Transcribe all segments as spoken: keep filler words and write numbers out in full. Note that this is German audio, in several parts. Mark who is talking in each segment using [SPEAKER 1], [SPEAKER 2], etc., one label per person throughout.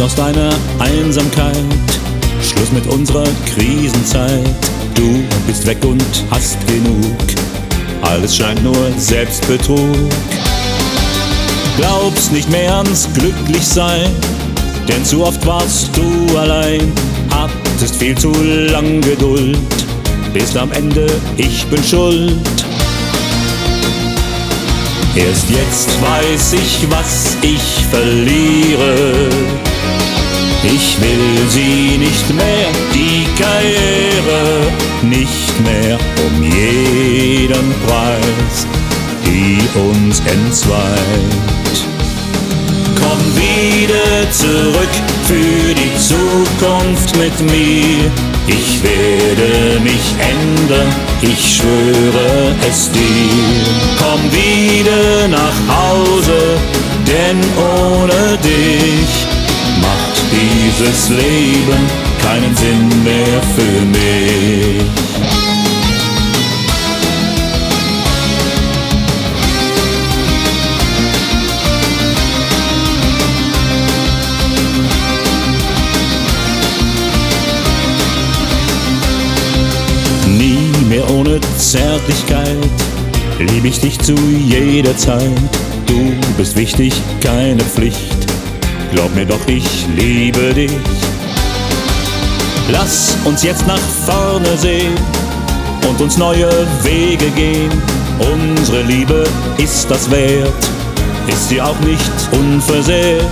[SPEAKER 1] aus deiner Einsamkeit, Schluss mit unserer Krisenzeit. Du bist weg und hast genug, alles scheint nur Selbstbetrug. Glaubst nicht mehr ans Glücklichsein, denn zu oft warst du allein. Hattest viel zu lang Geduld, bist am Ende, ich bin schuld. Erst jetzt weiß ich, was ich verliere. Ich will sie nicht mehr, die Karriere, nicht mehr um jeden Preis, die uns entzweit. Komm wieder zurück für die Zukunft mit mir. Ich werde mich ändern, ich schwöre es dir. Komm wieder nach Hause, denn ohne dich macht dieses Leben keinen Sinn mehr für mich. Nie mehr ohne Zärtlichkeit lieb ich dich zu jeder Zeit. Du bist wichtig, keine Pflicht. Glaub mir doch, ich liebe dich. Lass uns jetzt nach vorne sehen und uns neue Wege gehen. Unsere Liebe ist das wert, ist sie auch nicht unversehrt.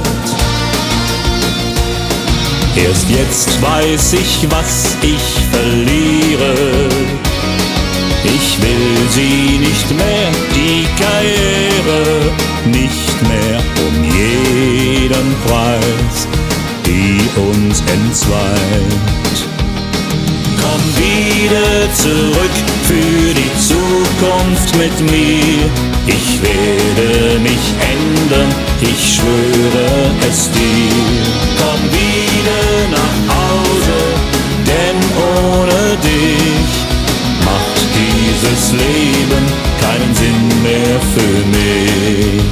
[SPEAKER 1] Erst jetzt weiß ich, was ich verliere. Ich will sie nicht mehr, die Karriere, nicht mehr um jeden Preis, die uns entzweit. Komm wieder zurück für die Zukunft mit mir. Ich werde mich ändern, ich schwöre es dir. Komm wieder nach Hause, denn ohne dich macht dieses Leben keinen Sinn mehr für mich.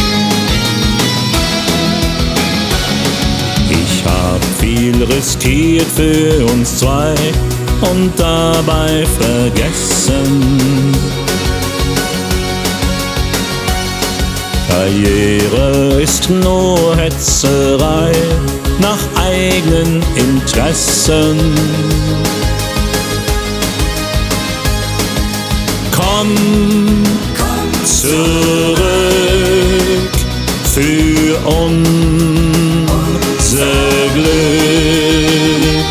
[SPEAKER 1] Ich hab viel riskiert für uns zwei und dabei vergessen, Karriere ist nur Hetzerei nach eigenen Interessen. Komm, komm zurück für unser Glück.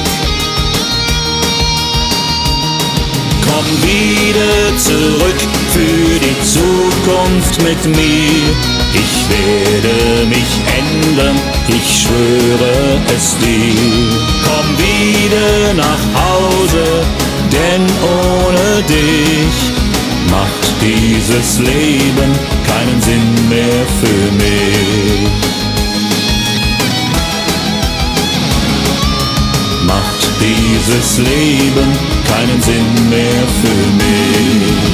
[SPEAKER 1] Komm wieder zurück für die Zukunft mit mir. Ich werde mich ändern, ich schwöre es dir. Komm wieder nach Hause, denn ohne dich macht dieses Leben keinen Sinn mehr für mich. Macht dieses Leben keinen Sinn mehr für mich.